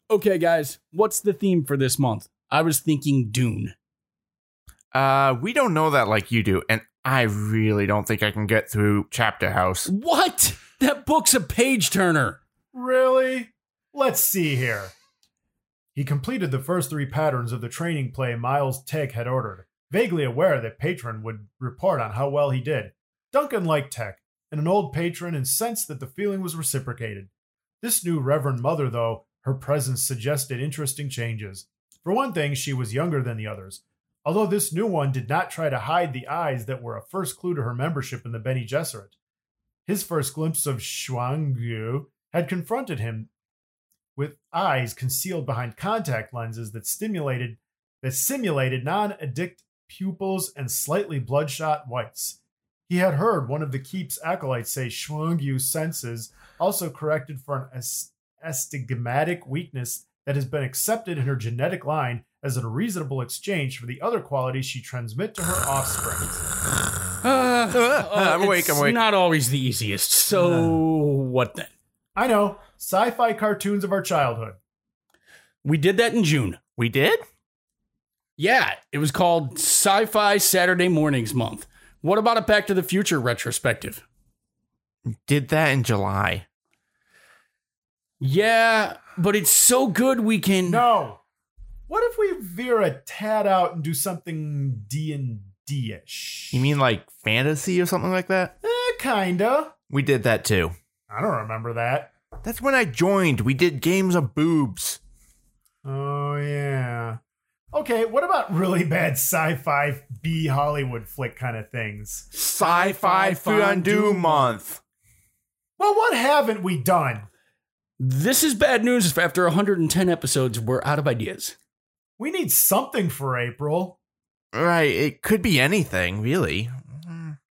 Okay, guys, what's the theme for this month? I was thinking Dune. We don't know that like you do, and I really don't think I can get through Chapter House. What? That book's a page turner. Really? Let's see here. He completed the first 3 patterns of the training play Miles Teg had ordered, vaguely aware that Patron would report on how well he did. Duncan liked Teg, and an old patron, and sensed that the feeling was reciprocated. This new Reverend Mother, though, her presence suggested interesting changes. For one thing, she was younger than the others, although this new one did not try to hide the eyes that were a first clue to her membership in the Bene Gesserit. His first glimpse of Xuangyu had confronted him with eyes concealed behind contact lenses that simulated non-addict pupils and slightly bloodshot whites. He had heard one of the Keep's acolytes say Xuangyu's senses also corrected for an astigmatic weakness that has been accepted in her genetic line as a reasonable exchange for the other qualities she transmit to her offspring. I'm awake. It's not always the easiest. So what then? I know. Sci-fi cartoons of our childhood. We did that in June. We did? Yeah, it was called Sci-Fi Saturday Mornings Month. What about a Back to the Future retrospective? Did that in July. Yeah, but it's so good we can... No. What if we veer a tad out and do something D&D-ish? You mean like fantasy or something like that? Kinda. We did that too. I don't remember that. That's when I joined. We did games of boobs. Oh, yeah. Okay, what about really bad sci-fi B Hollywood flick kind of things? Sci-Fi Fondue Month. Well, what haven't we done? This is bad news if after 110 episodes, we're out of ideas. We need something for April. Right, it could be anything, really.